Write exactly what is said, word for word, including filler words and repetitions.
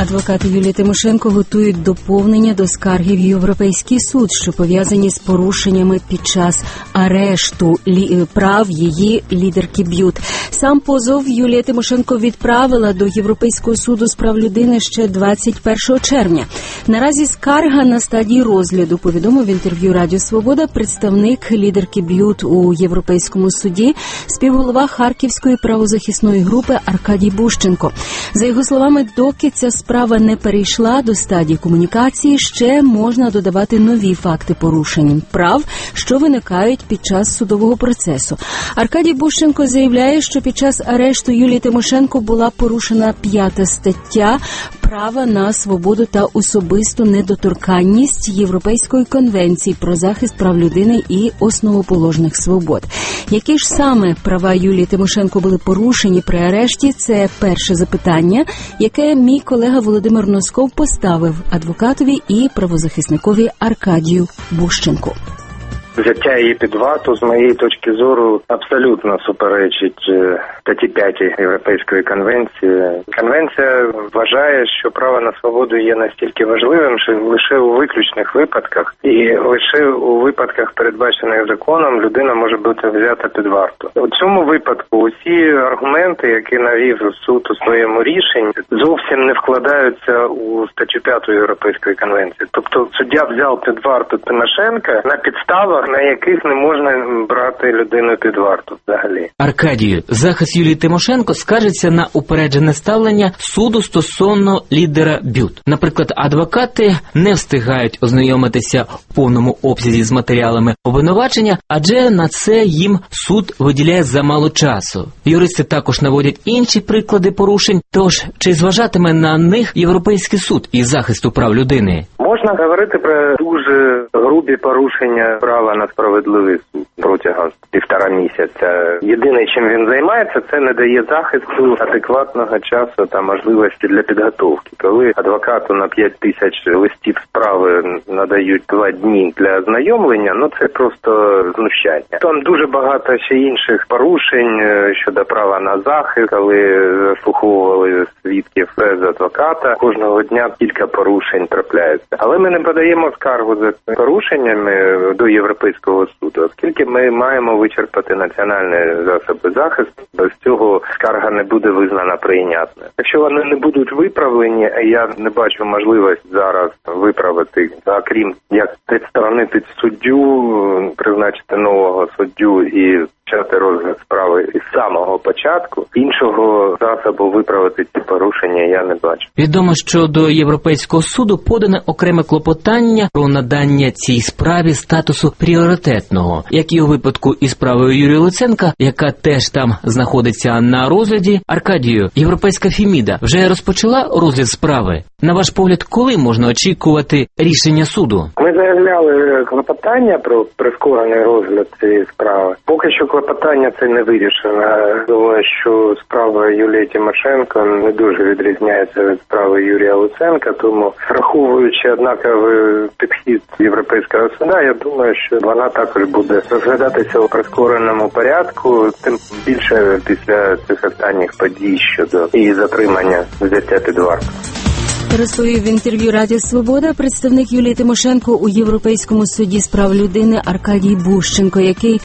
Адвокати Юлії Тимошенко готують доповнення до скарги в Європейський суд, що пов'язані з порушеннями під час арешту лі... прав її лідерки Б'ют. Сам позов Юлія Тимошенко відправила до Європейського суду з прав людини ще двадцять першого червня. Наразі скарга на стадії розгляду, повідомив в інтерв'ю Радіо Свобода представник лідерки Б'ют у Європейському суді, співголова Харківської правозахисної групи Аркадій Бущенко. За його словами, доки ця справа не перейшла до стадії комунікації, ще можна додавати нові факти порушень прав, що виникають під час судового процесу. Аркадій Бущенко заявляє, що під час арешту Юлії Тимошенко була порушена п'ята стаття права на свободу та особисту недоторканність Європейської конвенції про захист прав людини і основоположних свобод. Які ж саме права Юлії Тимошенко були порушені при арешті, це перше запитання, яке мій колега Володимир Носков поставив адвокатові і правозахисникові Аркадію Бущенку. Взяття її під варту, з моєї точки зору, абсолютно суперечить статті п'ятій Європейської конвенції. Конвенція вважає, що право на свободу є настільки важливим, що лише у виключних випадках і лише у випадках, передбачених законом, людина може бути взята під варту. У цьому випадку усі аргументи, які навів суд у своєму рішенні, зовсім не вкладаються у статтю п'яту Європейської конвенції. Тобто суддя взяв під варту Тимошенка на підставах, на яких не можна брати людину під варту взагалі. Аркадію, захист Юлії Тимошенко скаржиться на упереджене ставлення суду стосовно лідера Б'ют. Наприклад, адвокати не встигають ознайомитися в повному обсязі з матеріалами обвинувачення, адже на це їм суд виділяє замало часу. Юристи також наводять інші приклади порушень, тож чи зважатиме на них Європейський суд із захисту прав людини? Можна говорити про дуже грубі порушення права на справедливий суд протягом півтора місяця. Єдине, чим він займається, це не дає захисту адекватного часу та можливості для підготовки. Коли адвокату на п'ять тисяч листів справи надають два дні для ознайомлення, ну це просто знущання. Там дуже багато ще інших порушень щодо права на захист, коли заслуховували свідків без адвоката. Кожного дня кілька порушень трапляється. Але ми не подаємо скаргу за порушеннями до Європейського суду, оскільки ми маємо вичерпати національні засоби захисту, без цього скарга не буде визнана прийнятною. Якщо вони не будуть виправлені, я не бачу можливості зараз виправити, окрім як відсторонити суддю, призначити нового суддю і почати розгляд справи із самого початку, іншого засобу виправити ці порушення я не бачу. Відомо, що до Європейського суду подане окреме клопотання про надання цій справі статусу пріоритетного, як і у випадку із справою Юрія Луценка, яка теж там знаходиться на розгляді. Аркадію, Європейська Феміда вже розпочала розгляд справи? На ваш погляд, коли можна очікувати рішення суду? Ми заявляли клопотання про прискорений розгляд цієї справи. Поки що клопотання це не вирішено. Думаю, що справа Юлії Тимошенко не дуже відрізняється від справи Юрія Луценка, тому, враховуючи однаковий підхід Європейського суду, я думаю, що вона також буде розглядатися у прискореному порядку, тим більше після цих останніх подій щодо її затримання, взяття під варту. Розповів в інтерв'ю Радіо Свобода представник Юлії Тимошенко у Європейському суді з прав людини Аркадій Бущенко, який